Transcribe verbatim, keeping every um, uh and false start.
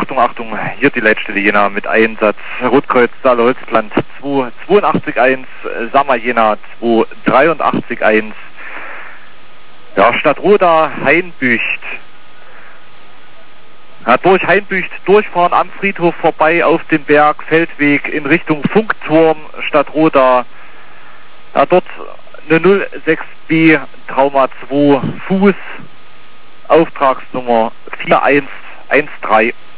Achtung, Achtung, hier die Leitstelle Jena mit Einsatz Rotkreuz Saale Holzplant zwei zweiundachtzig eins, Sammer Jena zwei dreiundachtzig eins. Ja, Stadtroda Hainbücht. Ja, durch Hainbücht durchfahren am Friedhof vorbei auf dem Berg, Feldweg in Richtung Funkturm, Stadtroda. Ja, dort eine null sechs B Trauma zwei Fuß, Auftragsnummer vier eins eins drei.